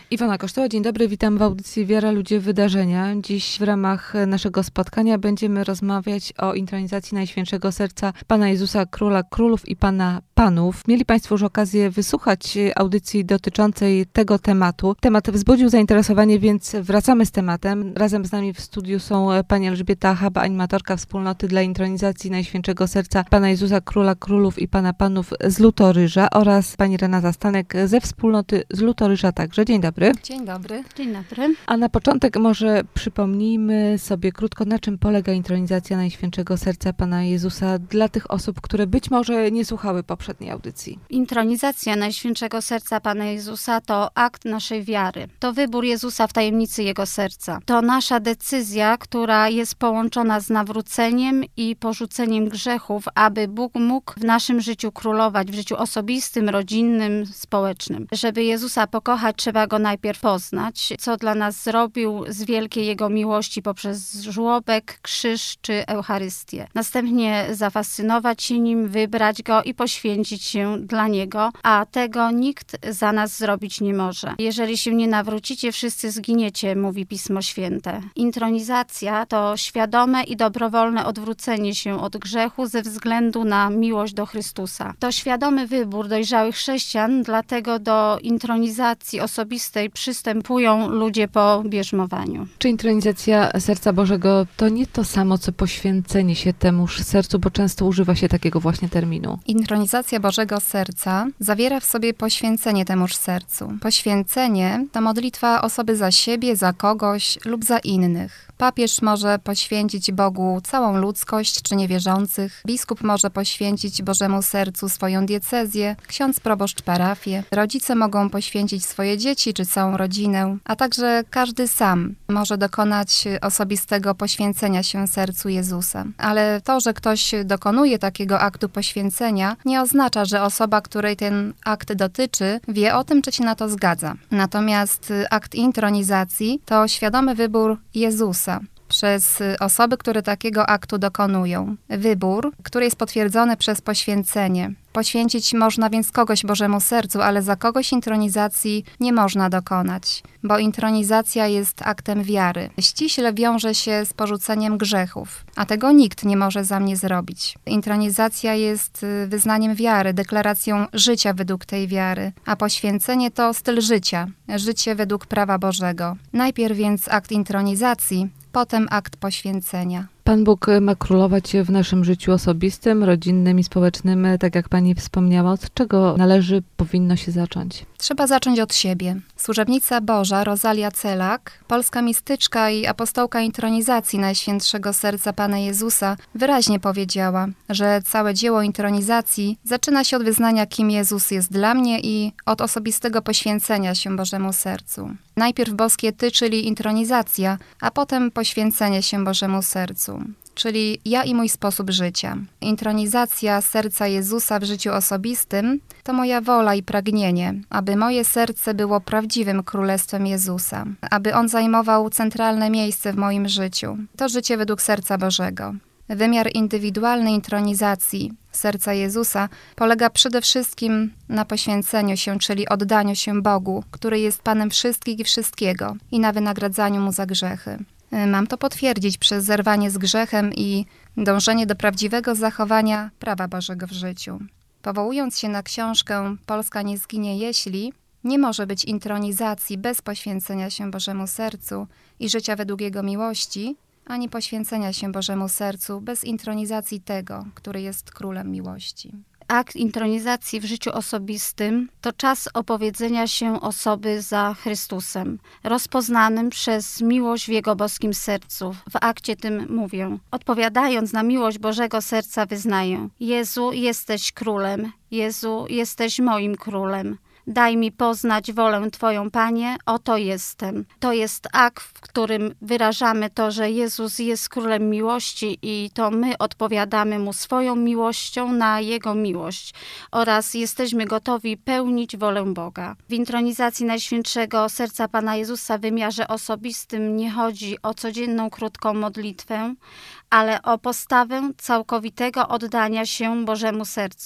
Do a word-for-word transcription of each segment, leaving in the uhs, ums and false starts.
Iwona Kosztoła, dzień dobry, witam w audycji Wiara, Ludzie, Wydarzenia. Dziś w ramach naszego spotkania będziemy rozmawiać o intronizacji Najświętszego Serca Pana Jezusa, Króla Królów i Pana Panów. Mieli Państwo już okazję wysłuchać audycji dotyczącej tego tematu. Temat wzbudził zainteresowanie, więc wracamy z tematem. Razem z nami w studiu są Pani Elżbieta Chaba, animatorka Wspólnoty dla Intronizacji Najświętszego Serca Pana Jezusa, Króla Królów i Pana Panów z Lutoryża oraz Pani Renata Stanek ze Wspólnoty z Lutoryża także. Dzień dobry. Dzień dobry. Dzień dobry. A na początek może przypomnijmy sobie krótko, na czym polega intronizacja Najświętszego Serca Pana Jezusa dla tych osób, które być może nie słuchały poprzedniej audycji. Intronizacja Najświętszego Serca Pana Jezusa to akt naszej wiary. To wybór Jezusa w tajemnicy Jego serca. To nasza decyzja, która jest połączona z nawróceniem i porzuceniem grzechów, aby Bóg mógł w naszym życiu królować, w życiu osobistym, rodzinnym, społecznym. Żeby Jezusa pokochać, trzeba Go najpierw poznać, co dla nas zrobił z wielkiej Jego miłości poprzez żłobek, krzyż czy Eucharystię. Następnie zafascynować się Nim, wybrać Go i poświęcić się dla Niego, a tego nikt za nas zrobić nie może. Jeżeli się nie nawrócicie, wszyscy zginiecie, mówi Pismo Święte. Intronizacja to świadome i dobrowolne odwrócenie się od grzechu ze względu na miłość do Chrystusa. To świadomy wybór dojrzałych chrześcijan, dlatego do intronizacji osobistej przystępują ludzie po bierzmowaniu. Czy intronizacja Serca Bożego to nie to samo, co poświęcenie się temuż sercu, bo często używa się takiego właśnie terminu? Intronizacja Bożego Serca zawiera w sobie poświęcenie temuż sercu. Poświęcenie to modlitwa osoby za siebie, za kogoś lub za innych. Papież może poświęcić Bogu całą ludzkość czy niewierzących. Biskup może poświęcić Bożemu Sercu swoją diecezję, ksiądz proboszcz parafię. Rodzice mogą poświęcić swoje dzieci czy całą rodzinę, a także każdy sam może dokonać osobistego poświęcenia się sercu Jezusa. Ale to, że ktoś dokonuje takiego aktu poświęcenia, nie oznacza, że osoba, której ten akt dotyczy, wie o tym, czy się na to zgadza. Natomiast akt intronizacji to świadomy wybór Jezusa przez osoby, które takiego aktu dokonują. Wybór, który jest potwierdzony przez poświęcenie. Poświęcić można więc kogoś Bożemu Sercu, ale za kogoś intronizacji nie można dokonać, bo intronizacja jest aktem wiary. Ściśle wiąże się z porzuceniem grzechów, a tego nikt nie może za mnie zrobić. Intronizacja jest wyznaniem wiary, deklaracją życia według tej wiary, a poświęcenie to styl życia, życie według prawa Bożego. Najpierw więc akt intronizacji, potem akt poświęcenia. Pan Bóg ma królować w naszym życiu osobistym, rodzinnym i społecznym, tak jak Pani wspomniała. Od czego należy, powinno się zacząć? Trzeba zacząć od siebie. Służebnica Boża Rosalia Celak, polska mistyczka i apostołka intronizacji Najświętszego Serca Pana Jezusa, wyraźnie powiedziała, że całe dzieło intronizacji zaczyna się od wyznania, kim Jezus jest dla mnie i od osobistego poświęcenia się Bożemu Sercu. Najpierw boskie ty, czyli intronizacja, a potem poświęcenie się Bożemu Sercu, czyli ja i mój sposób życia. Intronizacja serca Jezusa w życiu osobistym to moja wola i pragnienie, aby moje serce było prawdziwym królestwem Jezusa, aby On zajmował centralne miejsce w moim życiu. To życie według serca Bożego. Wymiar indywidualnej intronizacji serca Jezusa polega przede wszystkim na poświęceniu się, czyli oddaniu się Bogu, który jest Panem wszystkich i wszystkiego, i na wynagradzaniu Mu za grzechy. Mam to potwierdzić przez zerwanie z grzechem i dążenie do prawdziwego zachowania prawa Bożego w życiu. Powołując się na książkę Polska nie zginie jeśli, nie może być intronizacji bez poświęcenia się Bożemu Sercu i życia według Jego miłości, ani poświęcenia się Bożemu Sercu bez intronizacji tego, który jest Królem miłości. Akt intronizacji w życiu osobistym to czas opowiedzenia się osoby za Chrystusem, rozpoznanym przez miłość w Jego boskim sercu. W akcie tym mówię: odpowiadając na miłość Bożego Serca wyznaję: Jezu, jesteś Królem, Jezu, jesteś moim Królem. Daj mi poznać wolę Twoją, Panie, oto jestem. To jest akt, w którym wyrażamy to, że Jezus jest Królem miłości i to my odpowiadamy Mu swoją miłością na Jego miłość oraz jesteśmy gotowi pełnić wolę Boga. W intronizacji Najświętszego Serca Pana Jezusa w wymiarze osobistym nie chodzi o codzienną krótką modlitwę, ale o postawę całkowitego oddania się Bożemu Sercu.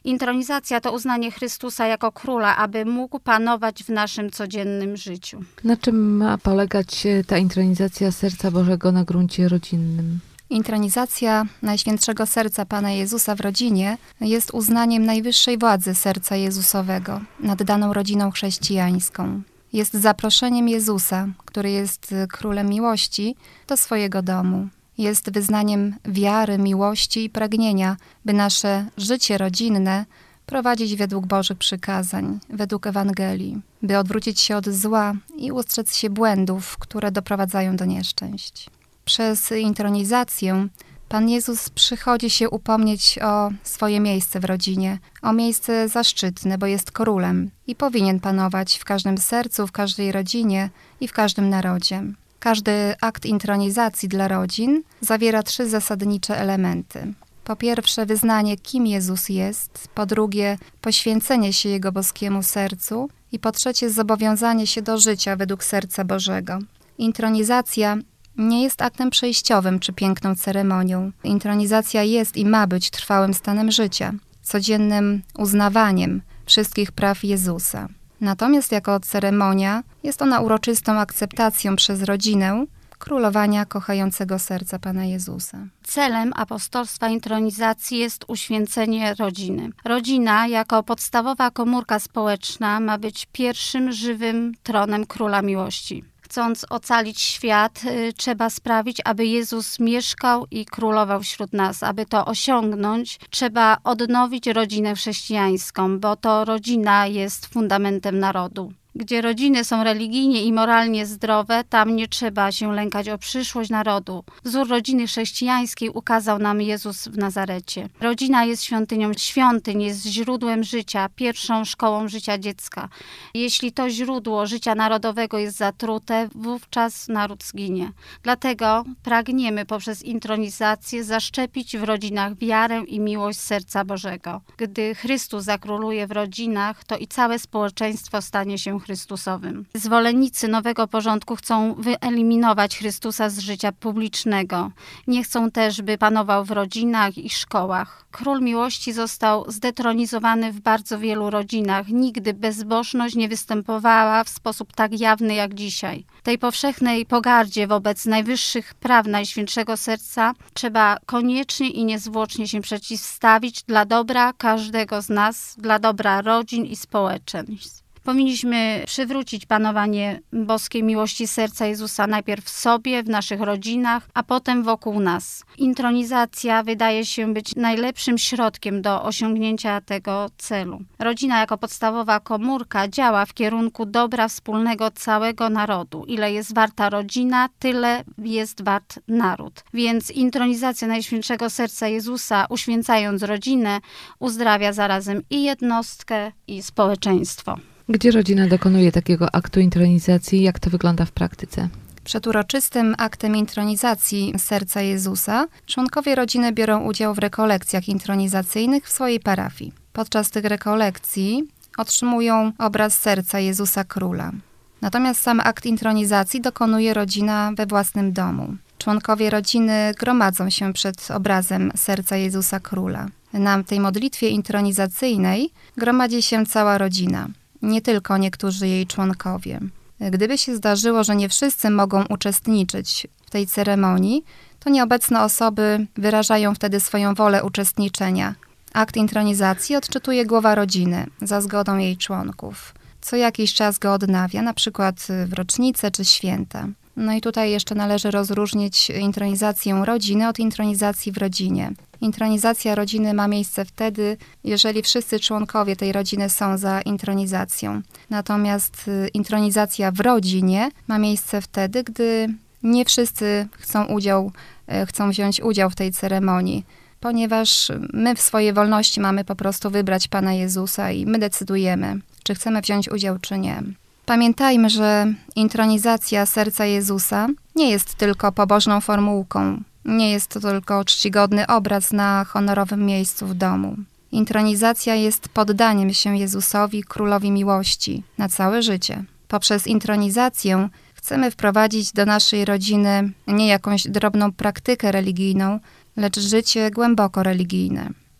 Intronizacja to uznanie Chrystusa jako króla, aby mógł panować w naszym codziennym życiu. Na czym ma polegać ta intronizacja Serca Bożego na gruncie rodzinnym? Intronizacja Najświętszego Serca Pana Jezusa w rodzinie jest uznaniem najwyższej władzy Serca Jezusowego nad daną rodziną chrześcijańską. Jest zaproszeniem Jezusa, który jest królem miłości, do swojego domu. Jest wyznaniem wiary, miłości i pragnienia, by nasze życie rodzinne prowadzić według Bożych przykazań, według Ewangelii, by odwrócić się od zła i ustrzec się błędów, które doprowadzają do nieszczęść. Przez intronizację Pan Jezus przychodzi się upomnieć o swoje miejsce w rodzinie, o miejsce zaszczytne, bo jest królem i powinien panować w każdym sercu, w każdej rodzinie i w każdym narodzie. Każdy akt intronizacji dla rodzin zawiera trzy zasadnicze elementy. Po pierwsze, wyznanie, kim Jezus jest, po drugie, poświęcenie się Jego boskiemu sercu i po trzecie, zobowiązanie się do życia według serca Bożego. Intronizacja nie jest aktem przejściowym czy piękną ceremonią. Intronizacja jest i ma być trwałym stanem życia, codziennym uznawaniem wszystkich praw Jezusa. Natomiast jako ceremonia jest ona uroczystą akceptacją przez rodzinę królowania kochającego serca Pana Jezusa. Celem apostolstwa intronizacji jest uświęcenie rodziny. Rodzina jako podstawowa komórka społeczna ma być pierwszym żywym tronem Króla Miłości. Chcąc ocalić świat, y, trzeba sprawić, aby Jezus mieszkał i królował wśród nas. Aby to osiągnąć, trzeba odnowić rodzinę chrześcijańską, bo to rodzina jest fundamentem narodu. Gdzie rodziny są religijnie i moralnie zdrowe, tam nie trzeba się lękać o przyszłość narodu. Wzór rodziny chrześcijańskiej ukazał nam Jezus w Nazarecie. Rodzina jest świątynią świątyń, jest źródłem życia, pierwszą szkołą życia dziecka. Jeśli to źródło życia narodowego jest zatrute, wówczas naród zginie. Dlatego pragniemy poprzez intronizację zaszczepić w rodzinach wiarę i miłość serca Bożego. Gdy Chrystus zakróluje w rodzinach, to i całe społeczeństwo stanie się Chrystusowym. Zwolennicy nowego porządku chcą wyeliminować Chrystusa z życia publicznego. Nie chcą też, by panował w rodzinach i szkołach. Król Miłości został zdetronizowany w bardzo wielu rodzinach. Nigdy bezbożność nie występowała w sposób tak jawny jak dzisiaj. Tej powszechnej pogardzie wobec najwyższych praw Najświętszego Serca trzeba koniecznie i niezwłocznie się przeciwstawić dla dobra każdego z nas, dla dobra rodzin i społeczeństw. Powinniśmy przywrócić panowanie boskiej miłości serca Jezusa najpierw w sobie, w naszych rodzinach, a potem wokół nas. Intronizacja wydaje się być najlepszym środkiem do osiągnięcia tego celu. Rodzina jako podstawowa komórka działa w kierunku dobra wspólnego całego narodu. Ile jest warta rodzina, tyle jest wart naród. Więc intronizacja Najświętszego Serca Jezusa, uświęcając rodzinę, uzdrawia zarazem i jednostkę, i społeczeństwo. Gdzie rodzina dokonuje takiego aktu intronizacji? Jak to wygląda w praktyce? Przed uroczystym aktem intronizacji serca Jezusa członkowie rodziny biorą udział w rekolekcjach intronizacyjnych w swojej parafii. Podczas tych rekolekcji otrzymują obraz serca Jezusa Króla. Natomiast sam akt intronizacji dokonuje rodzina we własnym domu. Członkowie rodziny gromadzą się przed obrazem serca Jezusa Króla. Na tej modlitwie intronizacyjnej gromadzi się cała rodzina, nie tylko niektórzy jej członkowie. Gdyby się zdarzyło, że nie wszyscy mogą uczestniczyć w tej ceremonii, to nieobecne osoby wyrażają wtedy swoją wolę uczestniczenia. Akt intronizacji odczytuje głowa rodziny za zgodą jej członków. Co jakiś czas go odnawia, na przykład w rocznicę czy święta. No i tutaj jeszcze należy rozróżnić intronizację rodziny od intronizacji w rodzinie. Intronizacja rodziny ma miejsce wtedy, jeżeli wszyscy członkowie tej rodziny są za intronizacją. Natomiast intronizacja w rodzinie ma miejsce wtedy, gdy nie wszyscy chcą udział, chcą wziąć udział w tej ceremonii, ponieważ my w swojej wolności mamy po prostu wybrać Pana Jezusa i my decydujemy, czy chcemy wziąć udział, czy nie. Pamiętajmy, że intronizacja serca Jezusa nie jest tylko pobożną formułką, nie jest to tylko czcigodny obraz na honorowym miejscu w domu. Intronizacja jest poddaniem się Jezusowi, Królowi Miłości, na całe życie. Poprzez intronizację chcemy wprowadzić do naszej rodziny nie jakąś drobną praktykę religijną, lecz życie głęboko religijne.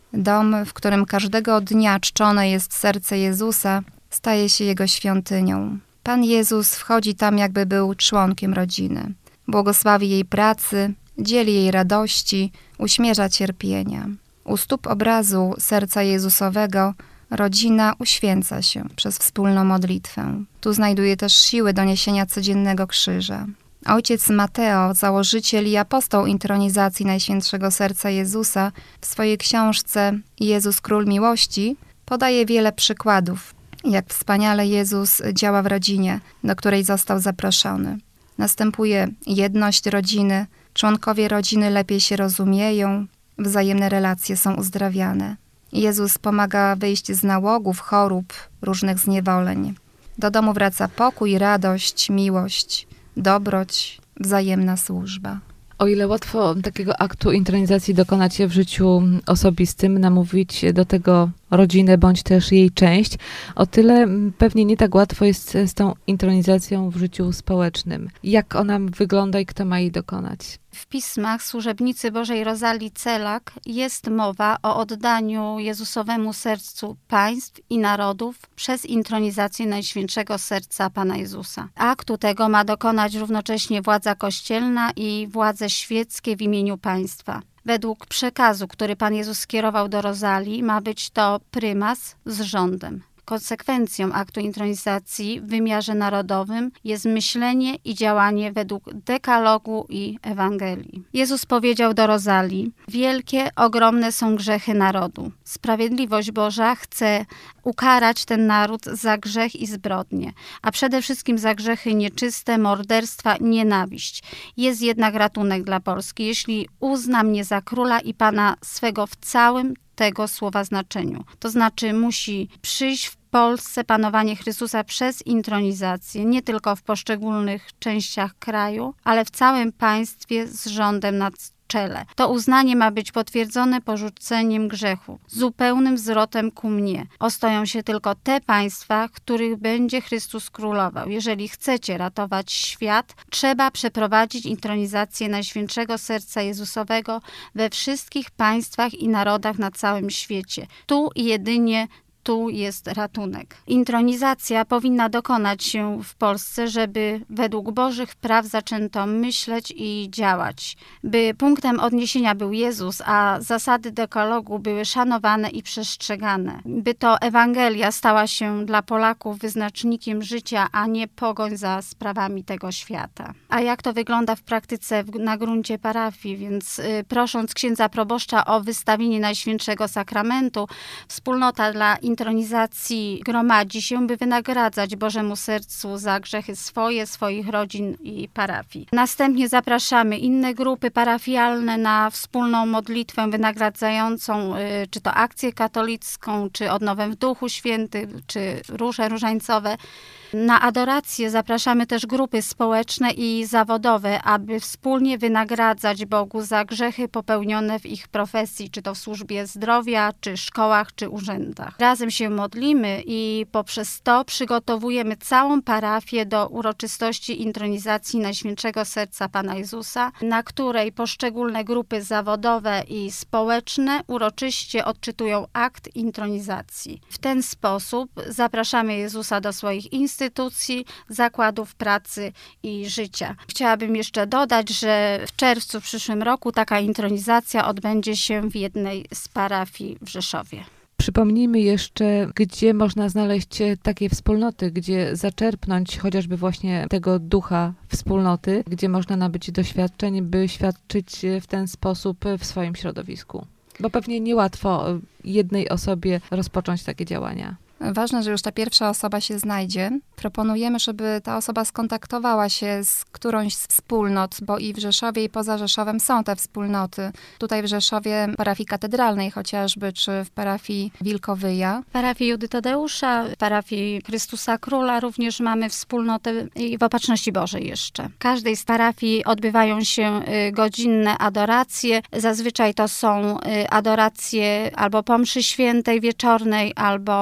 Dom, w którym każdego dnia czczone jest serce Jezusa, staje się Jego świątynią. Pan Jezus wchodzi tam, jakby był członkiem rodziny. Błogosławi jej pracy, dzieli jej radości, uśmierza cierpienia. U stóp obrazu serca Jezusowego rodzina uświęca się przez wspólną modlitwę. Tu znajduje też siły do niesienia codziennego krzyża. Ojciec Mateo, założyciel i apostoł intronizacji Najświętszego Serca Jezusa, w swojej książce Jezus Król Miłości podaje wiele przykładów, jak wspaniale Jezus działa w rodzinie, do której został zaproszony. Następuje jedność rodziny, członkowie rodziny lepiej się rozumieją, wzajemne relacje są uzdrawiane. Jezus pomaga wyjść z nałogów, chorób, różnych zniewoleń. Do domu wraca pokój, radość, miłość, dobroć, wzajemna służba. O ile łatwo takiego aktu intronizacji dokonać w życiu osobistym, namówić do tego rodzinę bądź też jej część, o tyle pewnie nie tak łatwo jest z tą intronizacją w życiu społecznym. Jak ona wygląda i kto ma jej dokonać? W pismach służebnicy Bożej Rozalii Celak jest mowa o oddaniu Jezusowemu sercu państw i narodów przez intronizację Najświętszego Serca Pana Jezusa. Aktu tego ma dokonać równocześnie władza kościelna i władze świeckie w imieniu państwa. Według przekazu, który Pan Jezus skierował do Rozalii, ma być to prymas z rządem. Konsekwencją aktu intronizacji w wymiarze narodowym jest myślenie i działanie według dekalogu i Ewangelii. Jezus powiedział do Rozalii: wielkie, ogromne są grzechy narodu. Sprawiedliwość Boża chce ukarać ten naród za grzech i zbrodnie, a przede wszystkim za grzechy nieczyste, morderstwa, nienawiść. Jest jednak ratunek dla Polski, jeśli uzna mnie za króla i Pana swego w całym tego słowa znaczeniu. To znaczy musi przyjść w Polsce panowanie Chrystusa przez intronizację, nie tylko w poszczególnych częściach kraju, ale w całym państwie z rządem na czele. To uznanie ma być potwierdzone porzuceniem grzechu, zupełnym zwrotem ku mnie. Ostoją się tylko te państwa, w których będzie Chrystus królował. Jeżeli chcecie ratować świat, trzeba przeprowadzić intronizację Najświętszego Serca Jezusowego we wszystkich państwach i narodach na całym świecie. Tu i jedynie tu jest ratunek. Intronizacja powinna dokonać się w Polsce, żeby według Bożych praw zaczęto myśleć i działać. By punktem odniesienia był Jezus, a zasady dekalogu były szanowane i przestrzegane. By to Ewangelia stała się dla Polaków wyznacznikiem życia, a nie pogoń za sprawami tego świata. A jak to wygląda w praktyce w, na gruncie parafii? Więc y, prosząc księdza proboszcza o wystawienie Najświętszego Sakramentu, wspólnota dla intronizacji gromadzi się, by wynagradzać Bożemu Sercu za grzechy swoje, swoich rodzin i parafii. Następnie zapraszamy inne grupy parafialne na wspólną modlitwę wynagradzającą, czy to akcję katolicką, czy odnowę w Duchu Świętym, czy róże różańcowe. Na adorację zapraszamy też grupy społeczne i zawodowe, aby wspólnie wynagradzać Bogu za grzechy popełnione w ich profesji, czy to w służbie zdrowia, czy szkołach, czy urzędach. Razem się modlimy i poprzez to przygotowujemy całą parafię do uroczystości intronizacji Najświętszego Serca Pana Jezusa, na której poszczególne grupy zawodowe i społeczne uroczyście odczytują akt intronizacji. W ten sposób zapraszamy Jezusa do swoich instytucji, instytucji, zakładów pracy i życia. Chciałabym jeszcze dodać, że w czerwcu w przyszłym roku taka intronizacja odbędzie się w jednej z parafii w Rzeszowie. Przypomnijmy jeszcze, gdzie można znaleźć takie wspólnoty, gdzie zaczerpnąć chociażby właśnie tego ducha wspólnoty, gdzie można nabyć doświadczeń, by świadczyć w ten sposób w swoim środowisku. Bo pewnie niełatwo jednej osobie rozpocząć takie działania. Ważne, że już ta pierwsza osoba się znajdzie. Proponujemy, żeby ta osoba skontaktowała się z którąś z wspólnot, bo i w Rzeszowie, i poza Rzeszowem są te wspólnoty. Tutaj w Rzeszowie parafii katedralnej chociażby, czy w parafii Wilkowyja. W parafii Judy Tadeusza, w parafii Chrystusa Króla również mamy wspólnotę i w Opatrzności Bożej jeszcze. W każdej z parafii odbywają się godzinne adoracje. Zazwyczaj to są adoracje albo po mszy świętej wieczornej, albo przed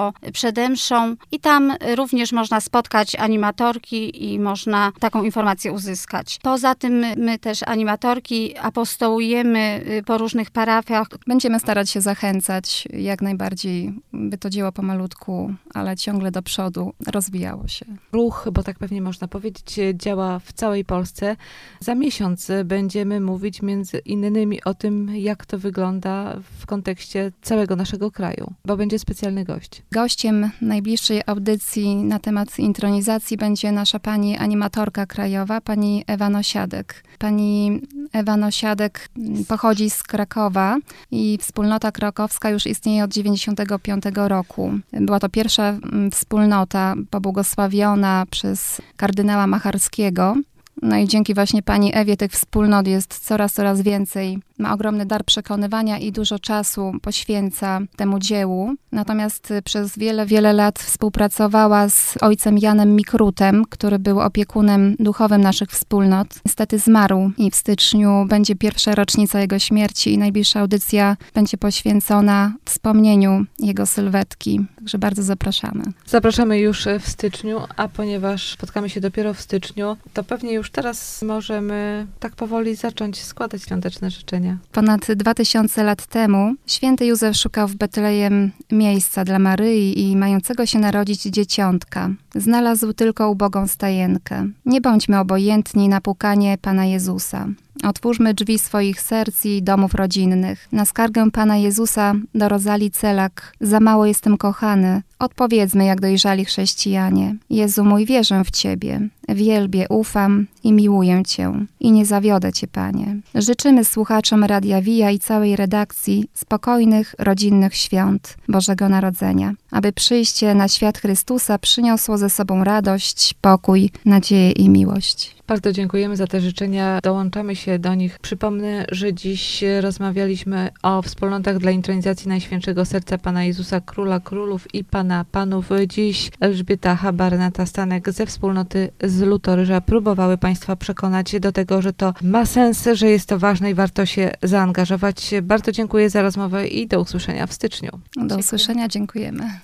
przede mszą i tam również można spotkać animatorki i można taką informację uzyskać. Poza tym my też animatorki apostołujemy po różnych parafiach. Będziemy starać się zachęcać jak najbardziej, by to dzieło pomalutku, ale ciągle do przodu rozwijało się. Ruch, bo tak pewnie można powiedzieć, działa w całej Polsce. Za miesiąc będziemy mówić między innymi o tym, jak to wygląda w kontekście całego naszego kraju, bo będzie specjalny gość. Gościem najbliższej audycji na temat intronizacji będzie nasza pani animatorka krajowa, pani Ewa Nosiadek. Pani Ewa Nosiadek pochodzi z Krakowa i wspólnota krakowska już istnieje od dziewięćdziesiątego piątego roku. Była to pierwsza wspólnota pobłogosławiona przez kardynała Macharskiego. No i dzięki właśnie pani Ewie tych wspólnot jest coraz, coraz więcej. Ma ogromny dar przekonywania i dużo czasu poświęca temu dziełu. Natomiast przez wiele, wiele lat współpracowała z ojcem Janem Mikrutem, który był opiekunem duchowym naszych wspólnot. Niestety zmarł i w styczniu będzie pierwsza rocznica jego śmierci i najbliższa audycja będzie poświęcona wspomnieniu jego sylwetki. Także bardzo zapraszamy. Zapraszamy już w styczniu, a ponieważ spotkamy się dopiero w styczniu, to pewnie już teraz możemy tak powoli zacząć składać świąteczne życzenia. Ponad dwa tysiące lat temu święty Józef szukał w Betlejem miejsca dla Maryi i mającego się narodzić dzieciątka. Znalazł tylko ubogą stajenkę. Nie bądźmy obojętni na pukanie Pana Jezusa. Otwórzmy drzwi swoich serc i domów rodzinnych. Na skargę Pana Jezusa do Rozalii Celak: za mało jestem kochany. Odpowiedzmy jak dojrzali chrześcijanie: Jezu mój, wierzę w Ciebie. Wielbię, ufam i miłuję Cię. I nie zawiodę Cię, Panie. Życzymy słuchaczom Radia Via i całej redakcji spokojnych, rodzinnych świąt Bożego Narodzenia, aby przyjście na świat Chrystusa przyniosło ze sobą radość, pokój, nadzieję i miłość. Bardzo dziękujemy za te życzenia. Dołączamy się do nich. Przypomnę, że dziś rozmawialiśmy o wspólnotach dla intronizacji Najświętszego Serca Pana Jezusa, Króla Królów i Pana Panów. Dziś Elżbieta Habar, Renata Stanek ze wspólnoty z Lutoryża próbowały Państwa przekonać do tego, że to ma sens, że jest to ważne i warto się zaangażować. Bardzo dziękuję za rozmowę i do usłyszenia w styczniu. Do usłyszenia, dziękujemy.